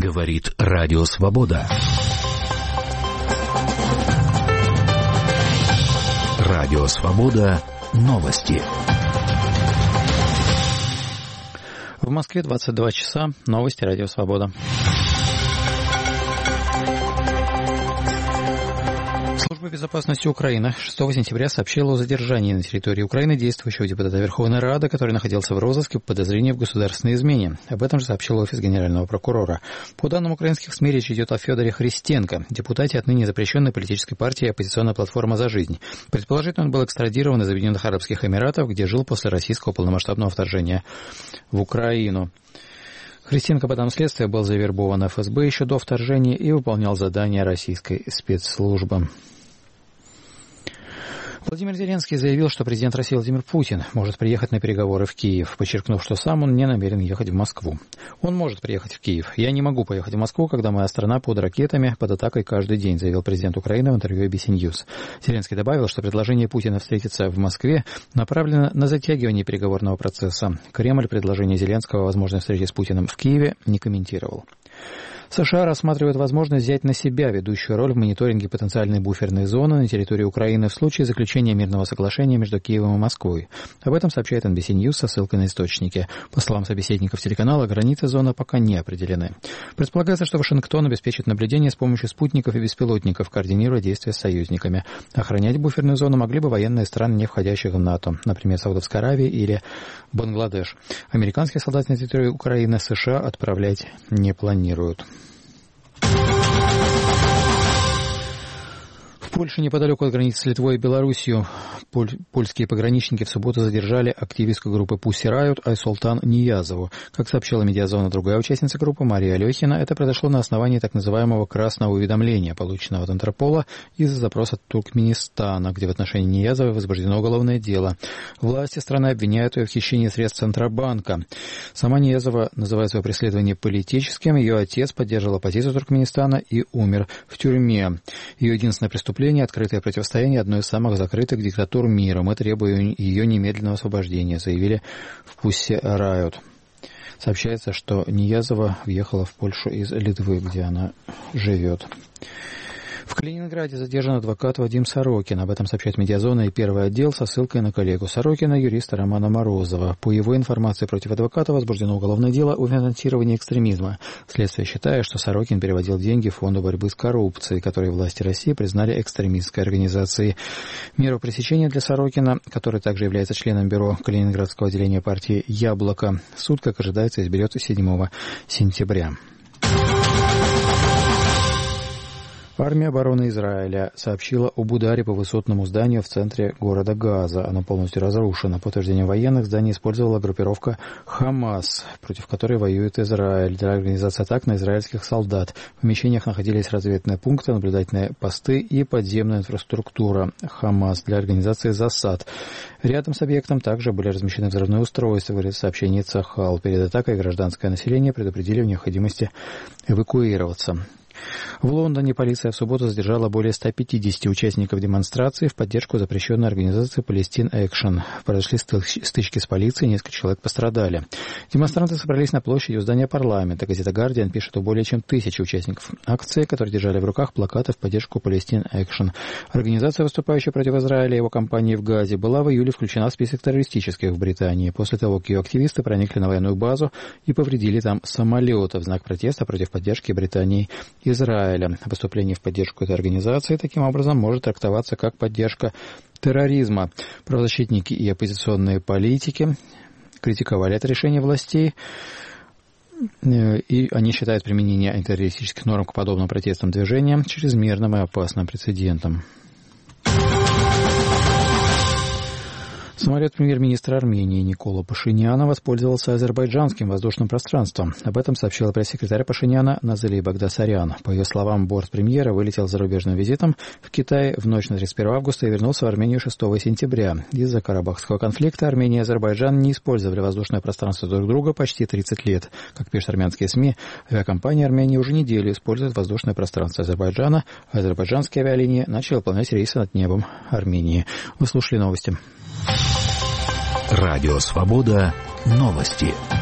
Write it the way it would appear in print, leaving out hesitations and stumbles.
Говорит Радио Свобода. Радио Свобода. Новости. В Москве 22 часа. Новости Радио Свобода. Служба безопасности Украины 6 сентября сообщила о задержании на территории Украины действующего депутата Верховной Рады, который находился в розыске по подозрению в государственной измене. Об этом же сообщил офис генерального прокурора. По данным украинских СМИ, речь идет о Федоре Христенко, депутате отныне запрещенной политической партии «Оппозиционная платформа за жизнь». Предположительно, он был экстрадирован из Объединенных Арабских Эмиратов, где жил после российского полномасштабного вторжения в Украину. Христенко по данным следствия был завербован ФСБ еще до вторжения и выполнял задания российской спецслужбы. Владимир Зеленский заявил, что президент России Владимир Путин может приехать на переговоры в Киев, подчеркнув, что сам он не намерен ехать в Москву. Он может приехать в Киев. «Я не могу поехать в Москву, когда моя страна под ракетами, под атакой каждый день», заявил президент Украины в интервью ABC News. Зеленский добавил, что предложение Путина встретиться в Москве направлено на затягивание переговорного процесса. Кремль предложение Зеленского о возможной встрече с Путиным в Киеве не комментировал. США рассматривают возможность взять на себя ведущую роль в мониторинге потенциальной буферной зоны на территории Украины в случае заключения мирного соглашения между Киевом и Москвой. Об этом сообщает NBC News со ссылкой на источники. По словам собеседников телеканала, границы зоны пока не определены. Предполагается, что Вашингтон обеспечит наблюдение с помощью спутников и беспилотников, координируя действия с союзниками. Охранять буферную зону могли бы военные страны, не входящих в НАТО, например, Саудовская Аравия или Бангладеш. Американских солдат на территории Украины США отправлять не планируют. В Польше, неподалеку от границы с Литвой и Белоруссией, польские пограничники в субботу задержали активистку группы Pussy Riot Айсултан Ниязову. Как сообщила Медиазона, другая участница группы Мария Алехина, это произошло на основании так называемого красного уведомления, полученного от Интерпола из-за запроса Туркменистана, где в отношении Ниязовой возбуждено уголовное дело. Власти страны обвиняют ее в хищении средств Центробанка. Сама Ниязова называет свое преследование политическим. Ее отец поддерживал оппозицию Туркменистана и умер в тюрьме. Ее единственное преступление — открытое противостояние одной из самых закрытых диктатур мира. Мы требуем ее немедленного освобождения, заявили в Pussy Riot. Сообщается, что Ниязова въехала в Польшу из Литвы, где она живет. В Калининграде задержан адвокат Вадим Сорокин. Об этом сообщает Медиазона и Первый отдел со ссылкой на коллегу Сорокина, юриста Романа Морозова. По его информации, против адвоката возбуждено уголовное дело о финансировании экстремизма. Следствие считает, что Сорокин переводил деньги в Фонду борьбы с коррупцией, который власти России признали экстремистской организацией. Меру пресечения для Сорокина, который также является членом бюро Калининградского отделения партии «Яблоко», суд, как ожидается, изберет 7 сентября. Армия обороны Израиля сообщила об ударе по высотному зданию в центре города Газа. Оно полностью разрушено. По утверждениям военных, здание использовала группировка «Хамас», против которой воюет Израиль, для организации атак на израильских солдат. В помещениях находились разведные пункты, наблюдательные посты и подземная инфраструктура «Хамас» для организации засад. Рядом с объектом также были размещены взрывные устройства, говорит в сообщении Цахал. Перед атакой гражданское население предупредили в необходимости эвакуироваться. В Лондоне полиция в субботу задержала более 150 участников демонстрации в поддержку запрещенной организации Palestine Action. Произошли стычки с полицией, несколько человек пострадали. Демонстранты собрались на площади у здания парламента. Газета «Гардиан» пишет о более чем 1000 участников акции, которые держали в руках плакаты в поддержку Palestine Action. Организация, выступающая против Израиля и его кампании в Газе, была в июле включена в список террористических в Британии, после того, как ее активисты проникли на военную базу и повредили там самолеты в знак протеста против поддержки Британии и Израиля. Выступление в поддержку этой организации таким образом может трактоваться как поддержка терроризма. Правозащитники и оппозиционные политики критиковали это решение властей, и они считают применение антитеррористических норм к подобным протестным движениям чрезмерным и опасным прецедентом. Самолет премьер-министра Армении Никола Пашиняна воспользовался азербайджанским воздушным пространством. Об этом сообщила пресс-секретарь Пашиняна Назали Багдасарян. По ее словам, борт премьера вылетел зарубежным визитом в Китай в ночь на 31 августа и вернулся в Армению 6 сентября. Из-за карабахского конфликта Армения и Азербайджан не использовали воздушное пространство друг друга почти 30 лет. Как пишут армянские СМИ, авиакомпания Армении уже неделю использует воздушное пространство Азербайджана, а азербайджанские авиалинии начали выполнять рейсы над небом Армении. Вы слушали новости. Радио «Свобода». Новости.